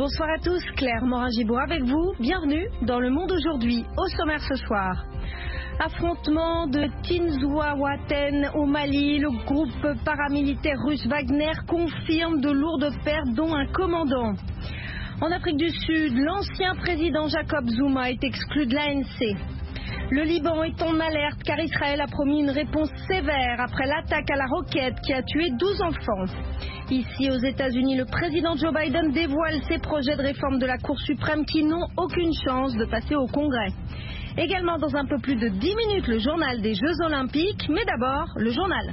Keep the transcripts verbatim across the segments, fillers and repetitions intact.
Bonsoir à tous, Claire Morin-Gibaud avec vous. Bienvenue dans Le Monde aujourd'hui. Au sommaire ce soir, affrontement de Tinzouawaten au Mali. Le groupe paramilitaire russe Wagner confirme de lourdes pertes, dont un commandant. En Afrique du Sud, l'ancien président Jacob Zuma est exclu de l'A N C. Le Liban est en alerte car Israël a promis une réponse sévère après l'attaque à la roquette qui a tué douze enfants. Ici aux États-Unis, le président Joe Biden dévoile ses projets de réforme de la Cour suprême qui n'ont aucune chance de passer au Congrès. Également dans un peu plus de dix minutes, le journal des Jeux Olympiques, mais d'abord le journal.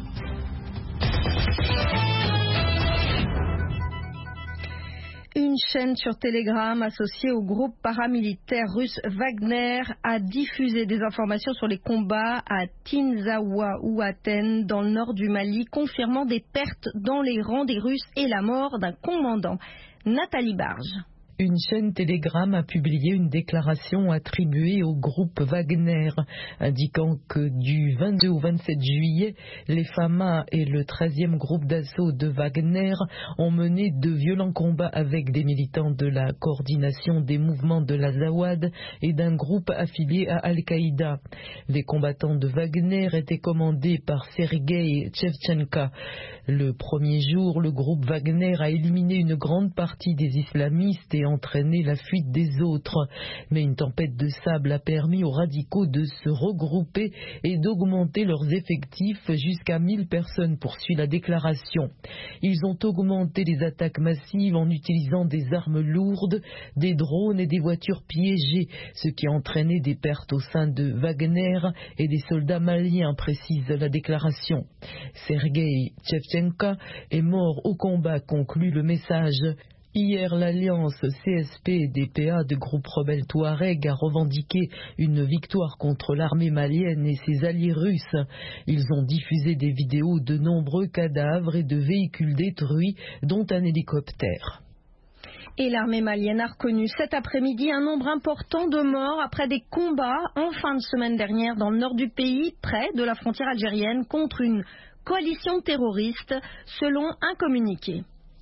Une chaîne sur Telegram associée au groupe paramilitaire russe Wagner a diffusé des informations sur les combats à Tinzouawaten dans le nord du Mali, confirmant des pertes dans les rangs des Russes et la mort d'un commandant. Nathalie Barge. Une chaîne Telegram a publié une déclaration attribuée au groupe Wagner, indiquant que du vingt-deux au vingt-sept juillet, les F A M A et le treizième groupe d'assaut de Wagner ont mené de violents combats avec des militants de la coordination des mouvements de l'Azawad et d'un groupe affilié à Al-Qaïda. Les combattants de Wagner étaient commandés par Sergei Chevchenko. Le premier jour, le groupe Wagner a éliminé une grande partie des islamistes et entraîné la fuite des autres. Mais une tempête de sable a permis aux radicaux de se regrouper et d'augmenter leurs effectifs jusqu'à mille personnes, poursuit la déclaration. Ils ont augmenté les attaques massives en utilisant des armes lourdes, des drones et des voitures piégées, ce qui a entraîné des pertes au sein de Wagner et des soldats maliens, précise la déclaration. Sergei Chevchenko est mort au combat, conclut le message. Hier, l'alliance C S P D P A de groupe rebelle Touareg a revendiqué une victoire contre l'armée malienne et ses alliés russes. Ils ont diffusé des vidéos de nombreux cadavres et de véhicules détruits, dont un hélicoptère. Et l'armée malienne a reconnu cet après-midi un nombre important de morts après des combats en fin de semaine dernière dans le nord du pays, près de la frontière algérienne, contre une coalition terroriste, selon un communiqué.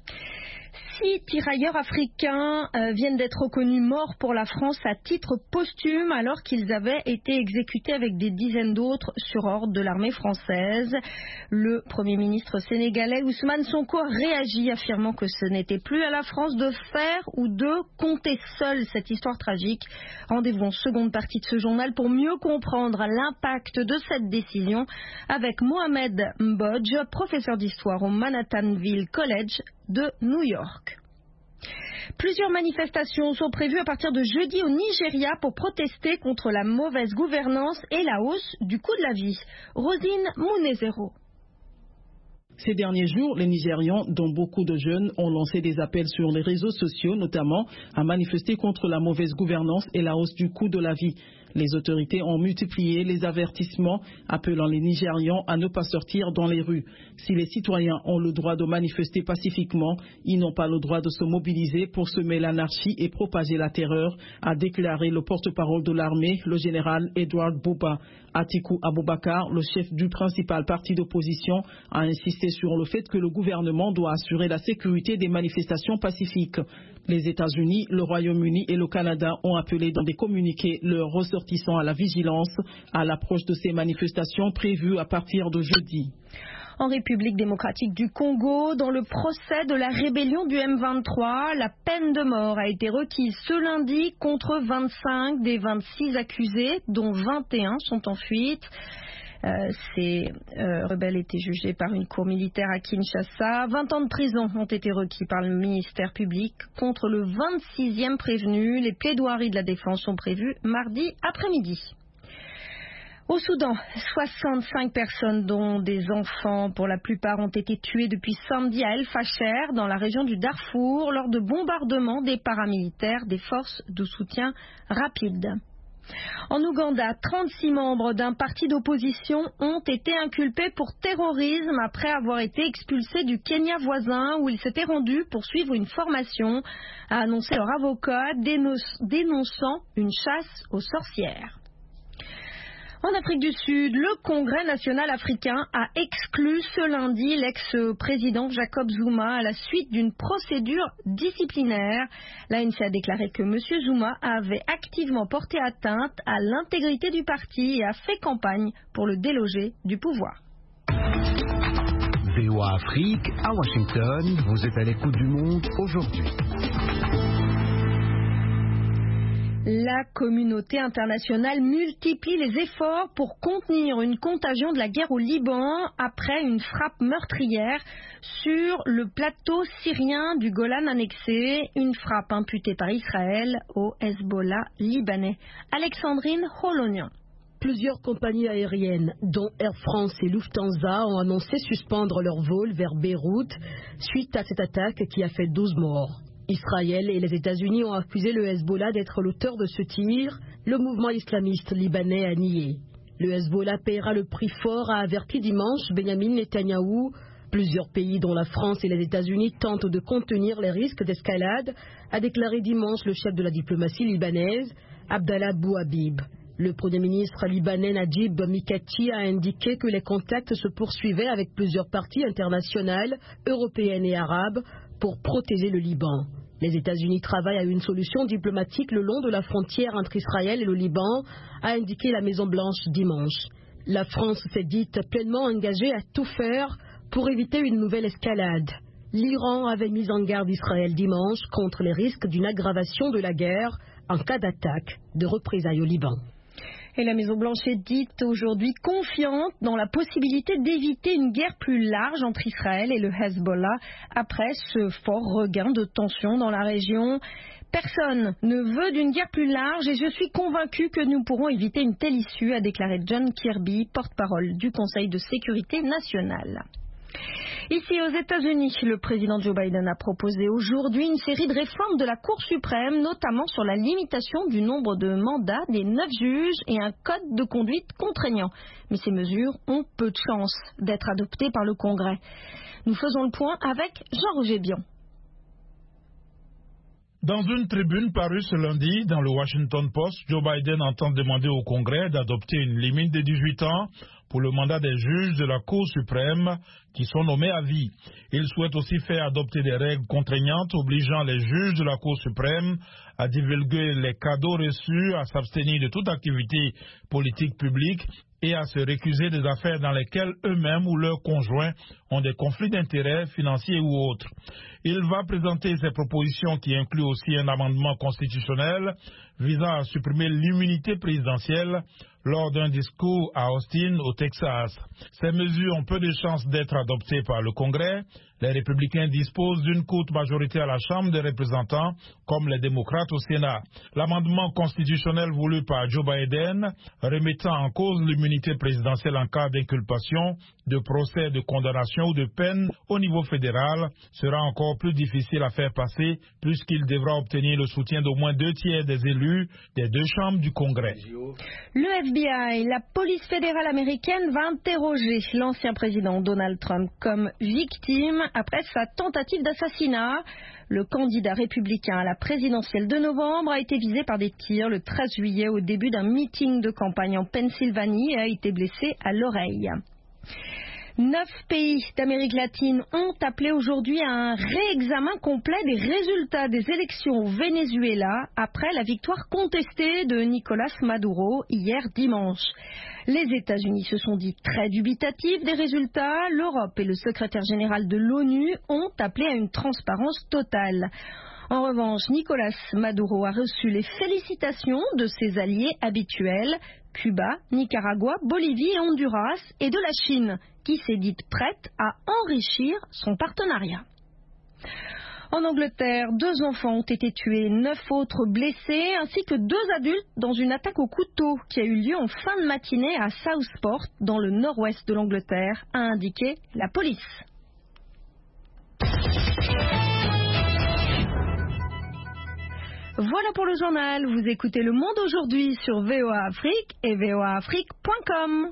Six tirailleurs africains euh, viennent d'être reconnus morts pour la France à titre posthume alors qu'ils avaient été exécutés avec des dizaines d'autres sur ordre de l'armée française. Le Premier ministre sénégalais Ousmane Sonko a réagi, affirmant que ce n'était plus à la France de faire ou de compter seule cette histoire tragique. Rendez-vous en seconde partie de ce journal pour mieux comprendre l'impact de cette décision avec Mohamed Mbodj, professeur d'histoire au Manhattanville College de New York. Plusieurs manifestations sont prévues à partir de jeudi au Nigeria pour protester contre la mauvaise gouvernance et la hausse du coût de la vie. Rosine Mounezero. Ces derniers jours, les Nigérians, dont beaucoup de jeunes, ont lancé des appels sur les réseaux sociaux, notamment à manifester contre la mauvaise gouvernance et la hausse du coût de la vie. Les autorités ont multiplié les avertissements appelant les Nigérians à ne pas sortir dans les rues. Si les citoyens ont le droit de manifester pacifiquement, ils n'ont pas le droit de se mobiliser pour semer l'anarchie et propager la terreur, a déclaré le porte-parole de l'armée, le général Edward Buba. Atiku Abubakar, le chef du principal parti d'opposition, a insisté sur le fait que le gouvernement doit assurer la sécurité des manifestations pacifiques. Les États-Unis, le Royaume-Uni et le Canada ont appelé dans des communiqués leurs ressortissants à la vigilance à l'approche de ces manifestations prévues à partir de jeudi. En République démocratique du Congo, dans le procès de la rébellion du M vingt-trois, la peine de mort a été requise ce lundi contre vingt-cinq des vingt-six accusés, dont vingt et un sont en fuite. Euh, ces euh, rebelles étaient jugés par une cour militaire à Kinshasa. vingt ans de prison ont été requis par le ministère public contre le vingt-sixième prévenu. Les plaidoiries de la défense sont prévues mardi après-midi. Au Soudan, soixante-cinq personnes, dont des enfants pour la plupart, ont été tuées depuis samedi à El Fasher, dans la région du Darfour, lors de bombardements des paramilitaires des forces de soutien rapide. En Ouganda, trente-six membres d'un parti d'opposition ont été inculpés pour terrorisme après avoir été expulsés du Kenya voisin où ils s'étaient rendus pour suivre une formation, a annoncé leur avocat, dénonçant une chasse aux sorcières. En Afrique du Sud, le Congrès national africain a exclu ce lundi l'ex-président Jacob Zuma à la suite d'une procédure disciplinaire. L'A N C a déclaré que M. Zuma avait activement porté atteinte à l'intégrité du parti et a fait campagne pour le déloger du pouvoir. V O A Afrique, à Washington, vous êtes à l'écoute du monde aujourd'hui. La communauté internationale multiplie les efforts pour contenir une contagion de la guerre au Liban après une frappe meurtrière sur le plateau syrien du Golan annexé, une frappe imputée par Israël au Hezbollah libanais. Alexandrine Holonian. Plusieurs compagnies aériennes, dont Air France et Lufthansa, ont annoncé suspendre leur vol vers Beyrouth suite à cette attaque qui a fait douze morts. Israël et les États-Unis ont accusé le Hezbollah d'être l'auteur de ce tir. Le mouvement islamiste libanais a nié. Le Hezbollah paiera le prix fort, a averti dimanche Benyamin Netanyahou. Plusieurs pays, dont la France et les États-Unis, tentent de contenir les risques d'escalade, a déclaré dimanche le chef de la diplomatie libanaise, Abdallah Bouhabib. Le Premier ministre libanais Najib Mikati a indiqué que les contacts se poursuivaient avec plusieurs parties internationales, européennes et arabes, pour protéger le Liban. Les États-Unis travaillent à une solution diplomatique le long de la frontière entre Israël et le Liban, a indiqué la Maison-Blanche dimanche. La France s'est dite pleinement engagée à tout faire pour éviter une nouvelle escalade. L'Iran avait mis en garde Israël dimanche contre les risques d'une aggravation de la guerre en cas d'attaque de représailles au Liban. Et la Maison-Blanche est dite aujourd'hui confiante dans la possibilité d'éviter une guerre plus large entre Israël et le Hezbollah après ce fort regain de tension dans la région. Personne ne veut d'une guerre plus large et je suis convaincu que nous pourrons éviter une telle issue, a déclaré John Kirby, porte-parole du Conseil de sécurité nationale. Ici aux États-Unis, le président Joe Biden a proposé aujourd'hui une série de réformes de la Cour suprême, notamment sur la limitation du nombre de mandats des neuf juges et un code de conduite contraignant. Mais ces mesures ont peu de chances d'être adoptées par le Congrès. Nous faisons le point avec Jean-Roger Bion. Dans une tribune parue ce lundi dans le Washington Post, Joe Biden entend demander au Congrès d'adopter une limite de dix-huit ans pour le mandat des juges de la Cour suprême qui sont nommés à vie. Il souhaite aussi faire adopter des règles contraignantes obligeant les juges de la Cour suprême à divulguer les cadeaux reçus, à s'abstenir de toute activité politique publique et à se récuser des affaires dans lesquelles eux-mêmes ou leurs conjoints ont des conflits d'intérêts financiers ou autres. Il va présenter ses propositions qui incluent aussi un amendement constitutionnel visant à supprimer l'immunité présidentielle lors d'un discours à Austin, au Texas. Ces mesures ont peu de chances d'être adoptées par le Congrès. Les républicains disposent d'une courte majorité à la Chambre des représentants, comme les démocrates au Sénat. L'amendement constitutionnel voulu par Joe Biden, remettant en cause l'immunité présidentielle en cas d'inculpation, de procès, de condamnation ou de peine au niveau fédéral, sera encore plus difficile à faire passer puisqu'il devra obtenir le soutien d'au moins deux tiers des élus des deux chambres du Congrès. Le F B I, la police fédérale américaine, va interroger l'ancien président Donald Trump comme victime après sa tentative d'assassinat. Le candidat républicain à la présidentielle de novembre a été visé par des tirs le treize juillet au début d'un meeting de campagne en Pennsylvanie et a été blessé à l'oreille. Neuf pays d'Amérique latine ont appelé aujourd'hui à un réexamen complet des résultats des élections au Venezuela après la victoire contestée de Nicolás Maduro hier dimanche. Les États-Unis se sont dit très dubitatifs des résultats. L'Europe et le secrétaire général de l'ONU ont appelé à une transparence totale. En revanche, Nicolás Maduro a reçu les félicitations de ses alliés habituels, Cuba, Nicaragua, Bolivie et Honduras, et de la Chine, qui s'est dite prête à enrichir son partenariat. En Angleterre, deux enfants ont été tués, neuf autres blessés, ainsi que deux adultes dans une attaque au couteau qui a eu lieu en fin de matinée à Southport, dans le nord-ouest de l'Angleterre, a indiqué la police. Voilà pour le journal. Vous écoutez Le Monde aujourd'hui sur V O A Afrique et v o a afrique point com.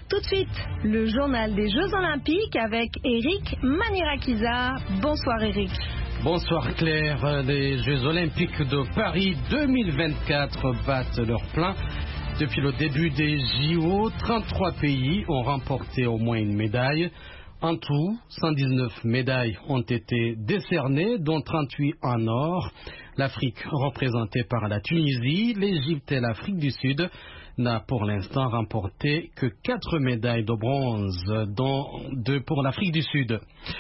Tout de suite, le journal des Jeux Olympiques avec Eric Manirakiza. Bonsoir Eric. Bonsoir Claire. Les Jeux Olympiques de Paris deux mille vingt-quatre battent leur plein. Depuis le début des J O, trente-trois pays ont remporté au moins une médaille. En tout, cent dix-neuf médailles ont été décernées, dont trente-huit en or. L'Afrique, représentée par la Tunisie, l'Égypte et l'Afrique du Sud, n'a pour l'instant remporté que quatre médailles de bronze, dont deux pour l'Afrique du Sud.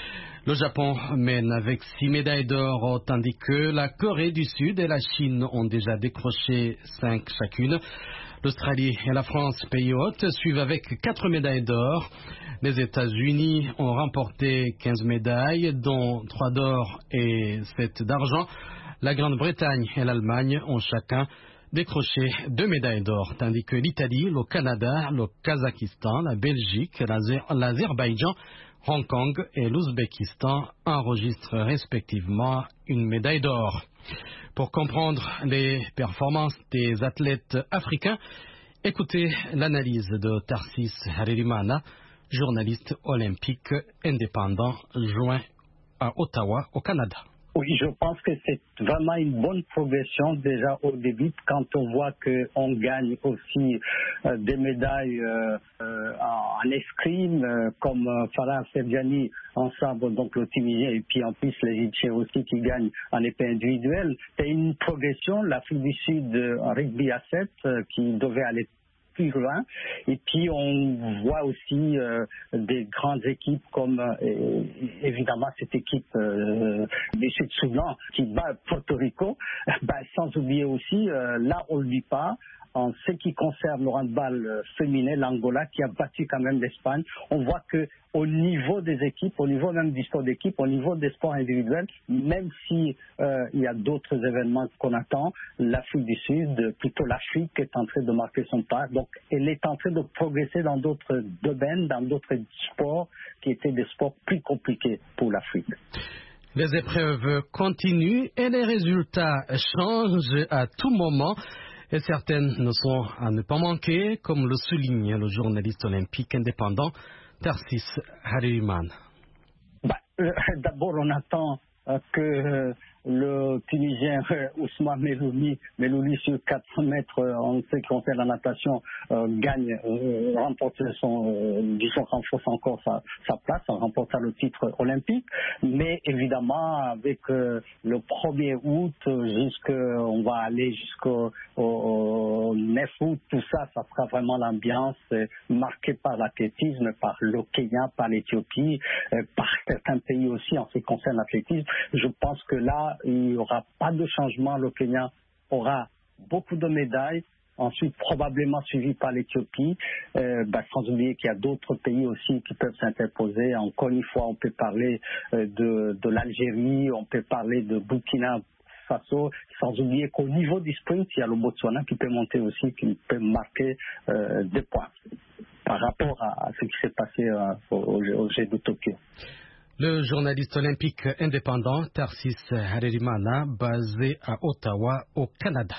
Le Japon mène avec six médailles d'or, tandis que la Corée du Sud et la Chine ont déjà décroché cinq chacune. L'Australie et la France, pays hôtes, suivent avec quatre médailles d'or. Les États-Unis ont remporté quinze médailles, dont trois d'or et sept d'argent. La Grande-Bretagne et l'Allemagne ont chacun décroché deux médailles d'or, tandis que l'Italie, le Canada, le Kazakhstan, la Belgique, l'Azerbaïdjan, Hong Kong et l'Ouzbékistan enregistrent respectivement une médaille d'or. Pour comprendre les performances des athlètes africains, écoutez l'analyse de Tarsis Harerimana, journaliste olympique indépendant joint à Ottawa, au Canada. Oui, je pense que c'est vraiment une bonne progression déjà au début quand on voit qu'on gagne aussi euh, des médailles euh, euh, en escrime euh, comme euh, Farah Ferjani ensemble, donc le Tunisien et puis en plus l'Égyptien aussi qui gagne en épée individuelle. C'est une progression, l'Afrique du Sud euh, en rugby à sept euh, qui devait aller plus loin. Et puis on voit aussi euh, des grandes équipes comme euh, évidemment cette équipe euh, du Sud-Soudan qui bat Porto Rico, bah, sans oublier aussi, euh, là on ne le dit pas, en ce qui concerne le handball féminin, l'Angola qui a battu quand même l'Espagne. On voit que au niveau des équipes, au niveau même du sport d'équipe, au niveau des sports individuels, même si euh, il y a d'autres événements qu'on attend, l'Afrique du Sud, plutôt l'Afrique est en train de marquer son pas. Donc elle est en train de progresser dans d'autres domaines, dans d'autres sports qui étaient des sports plus compliqués pour l'Afrique. Les épreuves continuent et les résultats changent à tout moment. Et certaines ne sont à ne pas manquer, comme le souligne le journaliste olympique indépendant Tarsis Harerimana. Bah, euh, d'abord, on attend euh, que euh, le Tunisien euh, Ousmane Melouli, Melouli sur quatre cents mètres euh, en ce qui concerne la natation euh, gagne, euh, remporte son, euh, disons, renforce encore sa, sa place, remporte le titre olympique. Mais évidemment, avec euh, le premier août, jusque, on va aller jusqu'au au, au neuf août, tout ça, ça sera vraiment l'ambiance euh, marquée par l'athlétisme, par le Kenya, par l'Éthiopie, euh, par certains pays aussi en ce qui concerne l'athlétisme. Je pense que là, il n'y aura pas de changement. Le Kenya aura beaucoup de médailles. Ensuite, probablement suivi par l'Éthiopie. Euh, bah, sans oublier qu'il y a d'autres pays aussi qui peuvent s'interposer. Encore une fois, on peut parler euh, de, de l'Algérie, on peut parler de Burkina Faso. Sans oublier qu'au niveau du sprint, il y a le Botswana qui peut monter aussi, qui peut marquer euh, des points par rapport à, à ce qui s'est passé euh, au, au Jeux de Tokyo. Le journaliste olympique indépendant Tarsis Harerimana, basé à Ottawa, au Canada.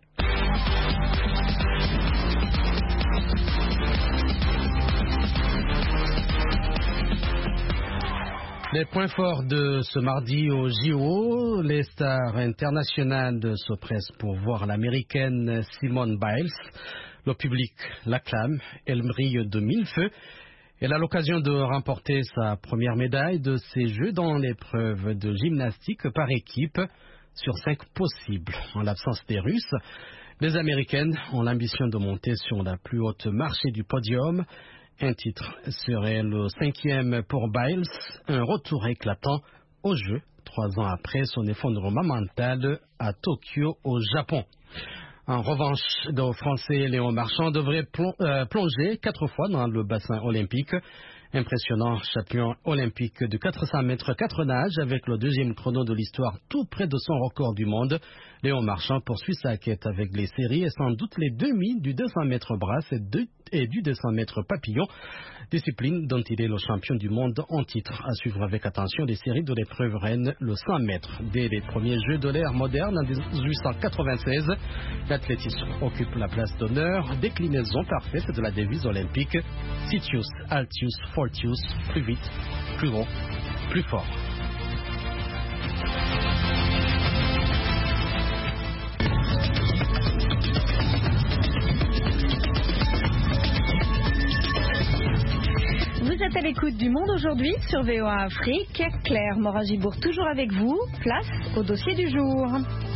Les points forts de ce mardi au J O, les stars internationales se pressent pour voir l'américaine Simone Biles. Le public l'acclame, elle brille de mille feux. Elle a l'occasion de remporter sa première médaille de ces Jeux dans l'épreuve de gymnastique par équipe sur cinq possibles. En l'absence des Russes, les Américaines ont l'ambition de monter sur la plus haute marche du podium. Un titre serait le cinquième pour Biles, un retour éclatant aux Jeux, trois ans après son effondrement mental à Tokyo, au Japon. En revanche, le Français Léon Marchand devrait plonger quatre fois dans le bassin olympique. Impressionnant champion olympique de quatre cents mètres quatre nages avec le deuxième chrono de l'histoire tout près de son record du monde. Léon Marchand poursuit sa quête avec les séries et sans doute les demi du deux cents mètres brasse et, deux, et du deux cents mètres papillon, discipline dont il est le champion du monde en titre. À suivre avec attention les séries de l'épreuve reine, le cent mètres. Dès les premiers Jeux de l'ère moderne en dix-huit cent quatre-vingt-seize, l'athlétisme occupe la place d'honneur, déclinaison parfaite de la devise olympique Citius, Altius, Fortius, plus vite, plus haut, plus fort. Vous êtes à l'écoute du Monde aujourd'hui sur V O A Afrique. Claire Moragibourg toujours avec vous. Place au dossier du jour.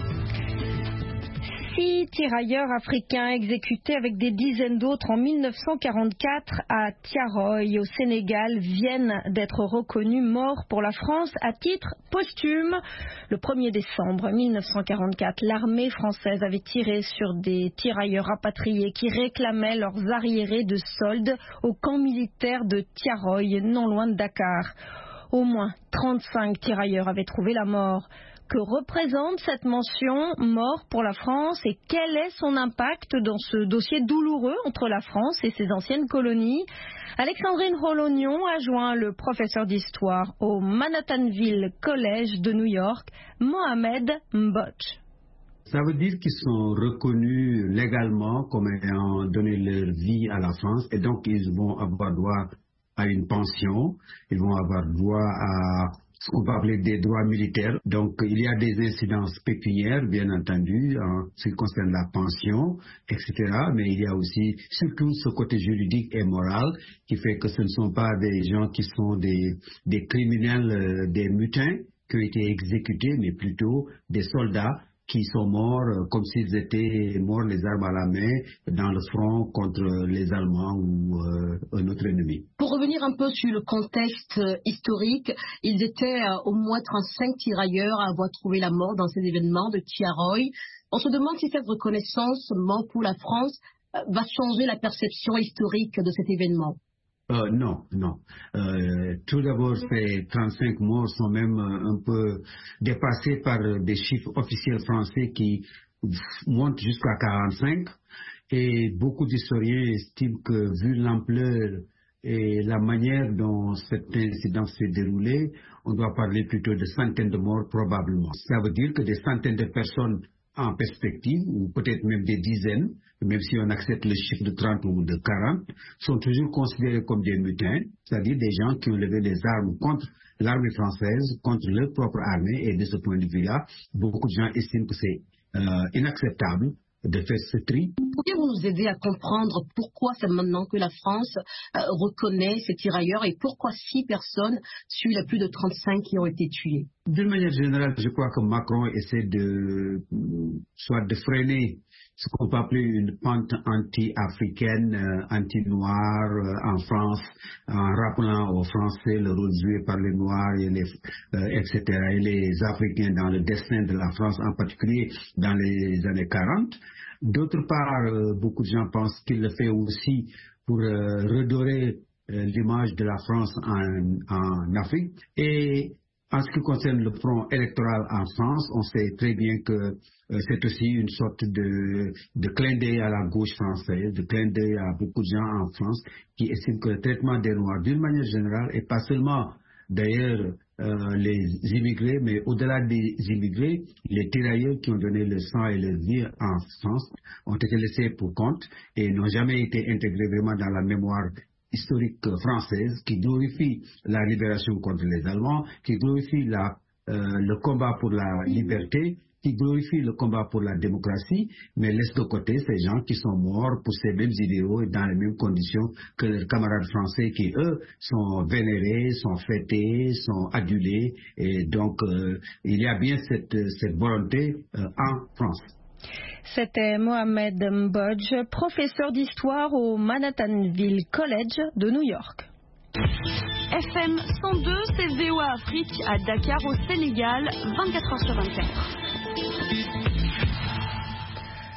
Six tirailleurs africains exécutés avec des dizaines d'autres en mille neuf cent quarante-quatre à Tiaroy au Sénégal viennent d'être reconnus morts pour la France à titre posthume. Le premier décembre mille neuf cent quarante-quatre, l'armée française avait tiré sur des tirailleurs rapatriés qui réclamaient leurs arriérés de solde au camp militaire de Tiaroy, non loin de Dakar. Au moins trente-cinq tirailleurs avaient trouvé la mort. Que représente cette mention mort pour la France et quel est son impact dans ce dossier douloureux entre la France et ses anciennes colonies? Alexandrine Rolognon a joint le professeur d'histoire au Manhattanville College de New York, Mohamed Mbodj. Ça veut dire qu'ils sont reconnus légalement comme ayant donné leur vie à la France et donc ils vont avoir droit à une pension, ils vont avoir droit à ce qu'on va appeler des droits militaires. Donc, il y a des incidences pécuniaires, bien entendu, en ce qui concerne la pension, et cetera. Mais il y a aussi, surtout, ce côté juridique et moral qui fait que ce ne sont pas des gens qui sont des, des criminels, euh, des mutins qui ont été exécutés, mais plutôt des soldats qui sont morts euh, comme s'ils étaient morts les armes à la main dans le front contre les Allemands ou euh, un autre ennemi. Pour revenir un peu sur le contexte euh, historique, ils étaient euh, au moins trente-cinq tirailleurs à avoir trouvé la mort dans ces événements de Tiaroy. On se demande si cette reconnaissance mort pour la France euh, va changer la perception historique de cet événement. Euh, non, non. Euh, tout d'abord, ces trente-cinq morts sont même euh, un peu dépassés par des chiffres officiels français qui montent jusqu'à quarante-cinq. Et beaucoup d'historiens estiment que, vu l'ampleur et la manière dont cet incident s'est déroulé, on doit parler plutôt de centaines de morts probablement. Ça veut dire que des centaines de personnes en perspective, ou peut-être même des dizaines, même si on accepte le chiffre de trente ou de quarante, sont toujours considérés comme des mutins, c'est-à-dire des gens qui ont levé les armes contre l'armée française, contre leur propre armée, et de ce point de vue-là, beaucoup de gens estiment que c'est euh, inacceptable de faire ce tri. Pouvez-vous nous aider à comprendre pourquoi c'est maintenant que la France euh, reconnaît ces tirailleurs et pourquoi six personnes sur les plus de trente-cinq qui ont été tuées? D'une manière générale, je crois que Macron essaie de, soit de freiner ce qu'on peut appeler une pente anti-africaine, euh, anti-noire euh, en France, en rappelant aux Français le rôle joué par les Noirs et, les, euh, et cetera, et les Africains dans le destin de la France, en particulier dans les années quarante. D'autre part, euh, beaucoup de gens pensent qu'il le fait aussi pour euh, redorer euh, l'image de la France en, en Afrique. Et en ce qui concerne le front électoral en France, on sait très bien que euh, c'est aussi une sorte de, de clin d'œil à la gauche française, de clin d'œil à beaucoup de gens en France qui estiment que le traitement des Noirs, d'une manière générale, et pas seulement d'ailleurs euh, les immigrés, mais au-delà des immigrés, les tirailleurs qui ont donné le sang et le vie en France ont été laissés pour compte et n'ont jamais été intégrés vraiment dans la mémoire historique française qui glorifie la libération contre les Allemands, qui glorifie la, euh, le combat pour la liberté, qui glorifie le combat pour la démocratie, mais laisse de côté ces gens qui sont morts pour ces mêmes idéaux et dans les mêmes conditions que leurs camarades français qui, eux, sont vénérés, sont fêtés, sont adulés. Et donc, euh, il y a bien cette, cette volonté euh, en France. C'était Mohamed Mbodj, professeur d'histoire au Manhattanville College de New York. F M cent deux, c'est V O A Afrique à Dakar au Sénégal, vingt-quatre heures sur vingt-quatre.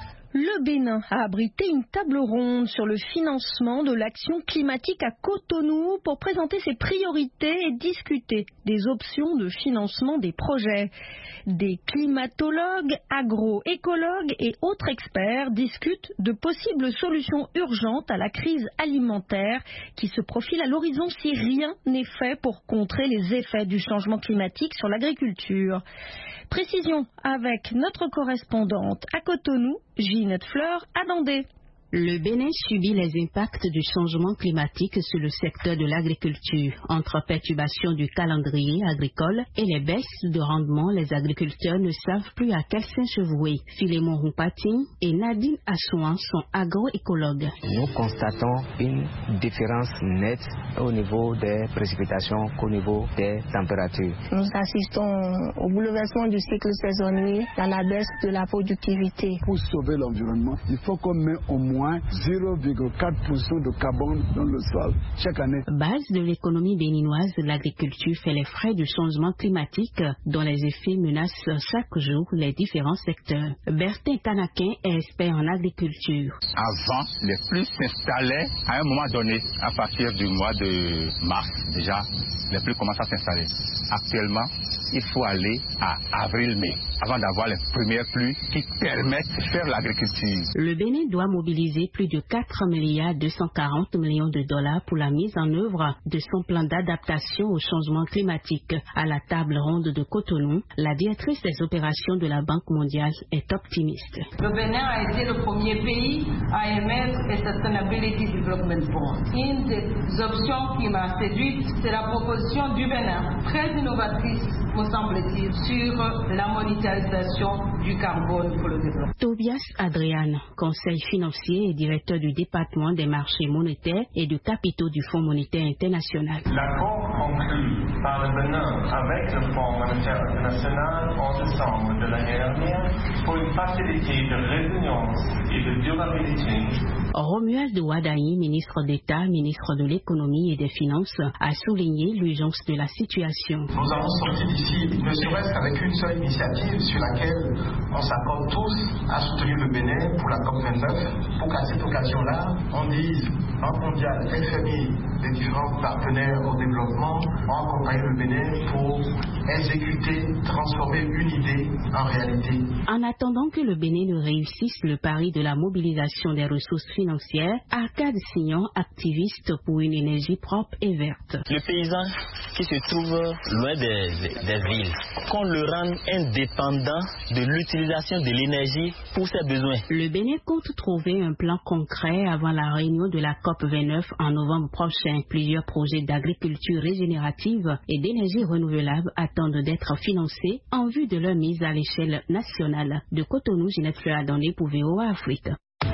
Le Bénin a abrité une table ronde sur le financement de l'action climatique à Cotonou pour présenter ses priorités et discuter des options de financement des projets. Des climatologues, agroécologues et autres experts discutent de possibles solutions urgentes à la crise alimentaire qui se profile à l'horizon si rien n'est fait pour contrer les effets du changement climatique sur l'agriculture. Précision avec notre correspondante à Cotonou, Ginette Fleur Adandé. Le Bénin subit les impacts du changement climatique sur le secteur de l'agriculture. Entre perturbations du calendrier agricole et les baisses de rendement, les agriculteurs ne savent plus à quel saint se vouer. Philémon Roupatin et Nadine Assouan sont agroécologues. Nous constatons une différence nette au niveau des précipitations qu'au niveau des températures. Nous assistons au bouleversement du cycle saisonnier dans la baisse de la productivité. Pour sauver l'environnement, il faut qu'on mette au moins zéro virgule quatre pour cent de carbone dans le sol chaque année. Base de l'économie béninoise, l'agriculture fait les frais du changement climatique dont les effets menacent chaque jour les différents secteurs. Bertin Tanakin est expert en agriculture. Avant, les pluies s'installaient à un moment donné, à partir du mois de mars déjà, les pluies commencent à s'installer. Actuellement, il faut aller à avril-mai avant d'avoir les premières pluies qui permettent de faire l'agriculture. Le Bénin doit mobiliser plus de quatre milliards deux cent quarante millions de dollars pour la mise en œuvre de son plan d'adaptation au changement climatique. À la table ronde de Cotonou, la directrice des opérations de la Banque mondiale est optimiste. Le Bénin a été le premier pays à émettre un Sustainability Development Bond. Une des options qui m'a séduite, c'est la proposition du Bénin, très innovatrice, me semble-t-il, sur la monétarisation du carbone pour le développement. Tobias Adrian, conseil financier et directeur du département des marchés monétaires et du capitaux du Fonds monétaire international. L'accord conclu par le Bénin avec le Fonds monétaire international en décembre de l'année dernière pour une facilité de résilience et de durabilité. Romuald Ouadaï, ministre d'État, ministre de l'économie et des finances, a souligné l'urgence de la situation. Nous avons sorti d'ici, ne serait-ce qu'avec une seule initiative sur laquelle on s'accorde tous à soutenir le Bénin pour la COP vingt-neuf, pour qu'à cette occasion-là, on dise, Banque mondiale, F M I, les différents partenaires au développement ont accompagné le Bénin pour exécuter, transformer une idée en réalité. En attendant que le Bénin ne réussisse le pari de la mobilisation des ressources financières, Arcade Signon, activiste pour une énergie propre et verte. Le paysan qui se trouve loin des, des villes, qu'on le rende indépendant de l'utilisation de l'énergie pour ses besoins. Le Bénin compte trouver un plan concret avant la réunion de la COP vingt-neuf en novembre prochain. Plusieurs projets d'agriculture régénérative et d'énergie renouvelable attendent d'être financés en vue de leur mise à l'échelle nationale. De Cotonou, Ginette Fleur Adandé pour V O A Afrique.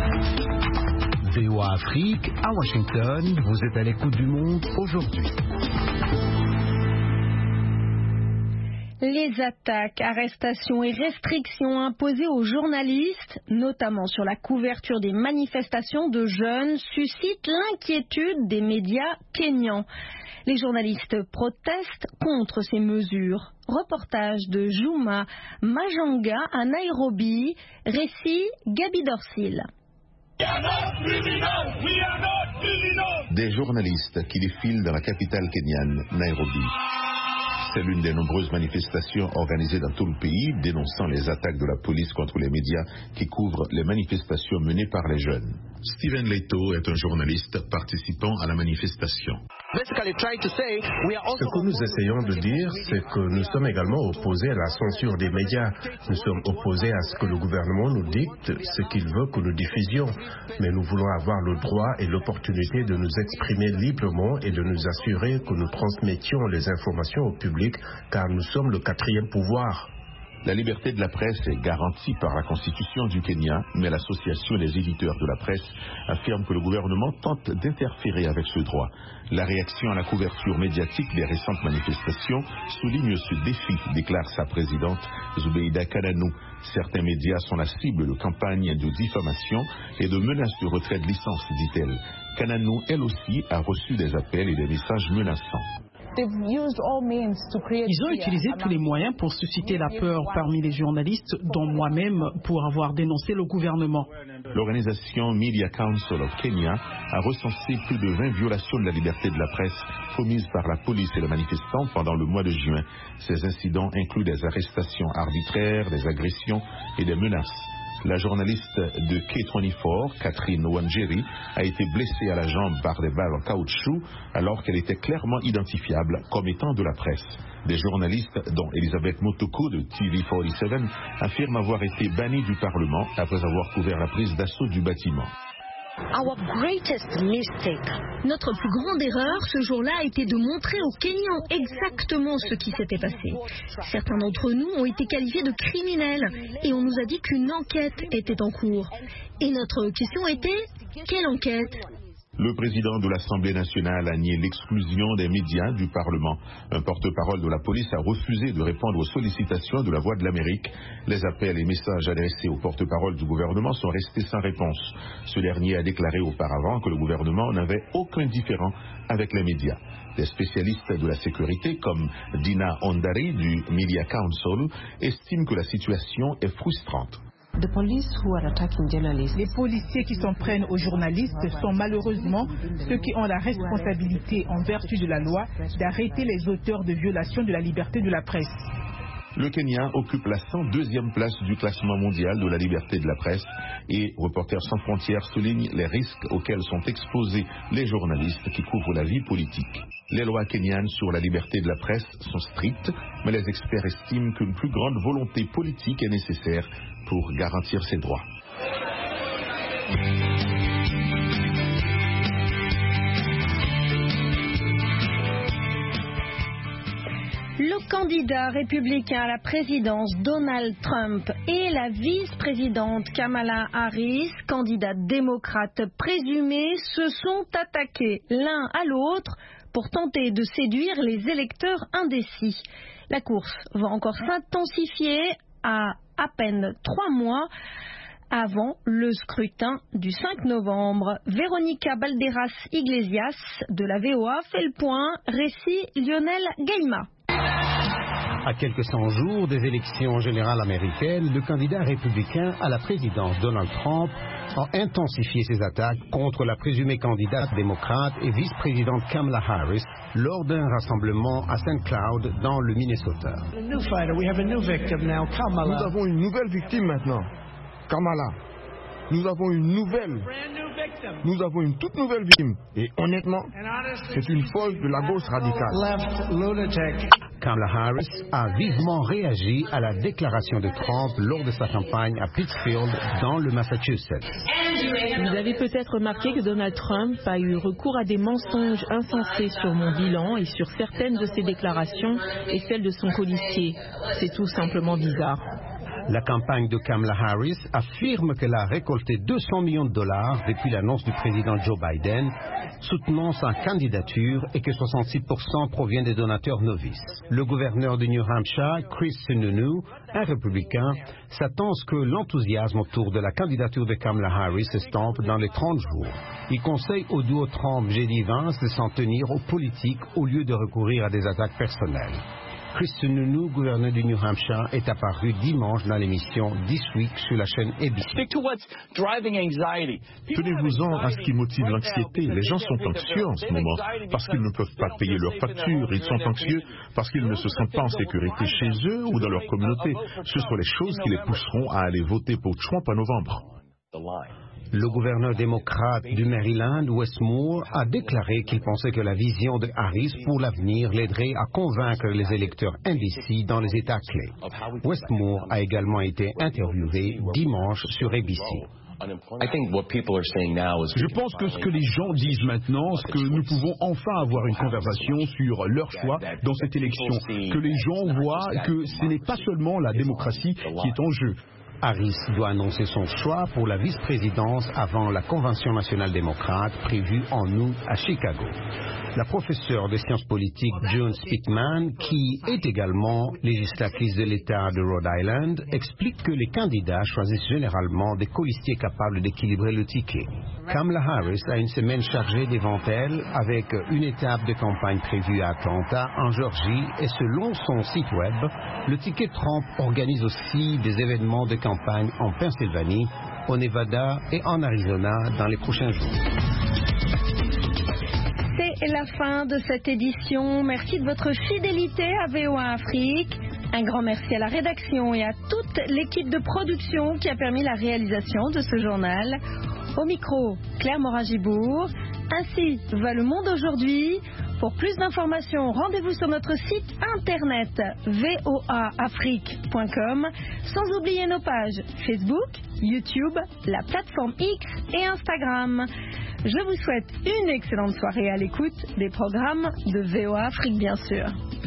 V O A Afrique, à Washington, vous êtes à l'écoute du monde aujourd'hui. Les attaques, arrestations et restrictions imposées aux journalistes, notamment sur la couverture des manifestations de jeunes, suscitent l'inquiétude des médias kényans. Les journalistes protestent contre ces mesures. Reportage de Juma Majanga à Nairobi, récit Gabi Dorsil. Des journalistes qui défilent dans la capitale kenyane, Nairobi. C'est l'une des nombreuses manifestations organisées dans tout le pays, dénonçant les attaques de la police contre les médias qui couvrent les manifestations menées par les jeunes. Stephen Leto est un journaliste participant à la manifestation. Ce que nous essayons de dire, c'est que nous sommes également opposés à la censure des médias. Nous sommes opposés à ce que le gouvernement nous dicte ce qu'il veut que nous diffusions. Mais nous voulons avoir le droit et l'opportunité de nous exprimer librement et de nous assurer que nous transmettions les informations au public, car nous sommes le quatrième pouvoir. La liberté de la presse est garantie par la Constitution du Kenya, mais l'Association des éditeurs de la presse affirme que le gouvernement tente d'interférer avec ce droit. La réaction à la couverture médiatique des récentes manifestations souligne ce défi, déclare sa présidente Zubeida Kananou. Certains médias sont la cible de campagnes de diffamation et de menaces de retrait de licence, dit-elle. Kananou, elle aussi, a reçu des appels et des messages menaçants. Ils ont utilisé tous les moyens pour susciter la peur parmi les journalistes, dont moi-même, pour avoir dénoncé le gouvernement. L'organisation Media Council of Kenya a recensé plus de vingt violations de la liberté de la presse commises par la police et les manifestants pendant le mois de juin. Ces incidents incluent des arrestations arbitraires, des agressions et des menaces. La journaliste de K vingt-quatre, Catherine Wanjeri, a été blessée à la jambe par des balles en caoutchouc alors qu'elle était clairement identifiable comme étant de la presse. Des journalistes, dont Elisabeth Motoko de T V quarante-sept, affirment avoir été bannis du Parlement après avoir couvert la prise d'assaut du bâtiment. Notre plus grande erreur ce jour-là a été de montrer aux Kenyans exactement ce qui s'était passé. Certains d'entre nous ont été qualifiés de criminels et on nous a dit qu'une enquête était en cours. Et notre question était, quelle enquête ? Le président de l'Assemblée nationale a nié l'exclusion des médias du Parlement. Un porte-parole de la police a refusé de répondre aux sollicitations de la Voix de l'Amérique. Les appels et messages adressés au porte-parole du gouvernement sont restés sans réponse. Ce dernier a déclaré auparavant que le gouvernement n'avait aucun différend avec les médias. Des spécialistes de la sécurité comme Dina Ondari du Media Council estiment que la situation est frustrante. Les policiers qui s'en prennent aux journalistes sont malheureusement ceux qui ont la responsabilité en vertu de la loi d'arrêter les auteurs de violations de la liberté de la presse. Le Kenya occupe la cent deuxième place du classement mondial de la liberté de la presse et Reporters sans frontières souligne les risques auxquels sont exposés les journalistes qui couvrent la vie politique. Les lois kenyanes sur la liberté de la presse sont strictes, mais les experts estiment qu'une plus grande volonté politique est nécessaire pour garantir ces droits. Le candidat républicain à la présidence Donald Trump et la vice-présidente Kamala Harris, candidate démocrate présumée, se sont attaqués l'un à l'autre pour tenter de séduire les électeurs indécis. La course va encore s'intensifier à à peine trois mois avant le scrutin du cinq novembre. Véronica Balderas Iglesias de la V O A fait le point. Récit Lionel Gaima. À quelques cent jours des élections générales américaines, le candidat républicain à la présidence Donald Trump a intensifié ses attaques contre la présumée candidate démocrate et vice-présidente Kamala Harris lors d'un rassemblement à Saint Cloud dans le Minnesota. Nous avons une nouvelle victime maintenant, Kamala. Nous avons une nouvelle, nous avons une toute nouvelle victime. Et honnêtement, c'est une folle de la gauche radicale. Kamala Harris a vivement réagi à la déclaration de Trump lors de sa campagne à Pittsfield, dans le Massachusetts. Vous avez peut-être remarqué que Donald Trump a eu recours à des mensonges insensés sur mon bilan et sur certaines de ses déclarations et celles de son colistier. C'est tout simplement bizarre. La campagne de Kamala Harris affirme qu'elle a récolté deux cents millions de dollars depuis l'annonce du président Joe Biden, soutenant sa candidature et que soixante-six pour cent provient des donateurs novices. Le gouverneur de New Hampshire, Chris Sununu, un républicain, s'attend à ce que l'enthousiasme autour de la candidature de Kamala Harris s'estompe dans les trente jours. Il conseille au duo Trump-J D Vance de s'en tenir aux politiques au lieu de recourir à des attaques personnelles. Chris Sununu, gouverneur du New Hampshire, est apparu dimanche dans l'émission This Week sur la chaîne A B C. Tenez-vous-en à ce qui motive l'anxiété. Les gens sont anxieux en ce moment parce qu'ils ne peuvent pas payer leurs factures. Ils sont anxieux parce qu'ils ne se sentent pas en sécurité chez eux ou dans leur communauté. Ce sont les choses qui les pousseront à aller voter pour Trump en novembre. Le gouverneur démocrate du Maryland, Wes Moore, a déclaré qu'il pensait que la vision de Harris pour l'avenir l'aiderait à convaincre les électeurs indécis dans les États clés. Wes Moore a également été interviewé dimanche sur A B C. Je pense que ce que les gens disent maintenant, c'est que nous pouvons enfin avoir une conversation sur leur choix dans cette élection, que les gens voient que ce n'est pas seulement la démocratie qui est en jeu. Harris doit annoncer son choix pour la vice-présidence avant la Convention nationale démocrate prévue en août à Chicago. La professeure de sciences politiques June Spitman, qui est également législatrice de l'État de Rhode Island, explique que les candidats choisissent généralement des colistiers capables d'équilibrer le ticket. Kamala Harris a une semaine chargée devant elle avec une étape de campagne prévue à Atlanta, en Géorgie, et selon son site web, le ticket Trump organise aussi des événements de campagne en Pennsylvanie, au Nevada et en Arizona dans les prochains jours. C'est la fin de cette édition. Merci de votre fidélité à V O A Afrique. Un grand merci à la rédaction et à toute l'équipe de production qui a permis la réalisation de ce journal. Au micro, Claire Morin-Gibourg. Ainsi va le monde aujourd'hui. Pour plus d'informations, rendez-vous sur notre site internet v o a afrique point com, sans oublier nos pages Facebook, YouTube, la plateforme X et Instagram. Je vous souhaite une excellente soirée à l'écoute des programmes de V O A Afrique, bien sûr.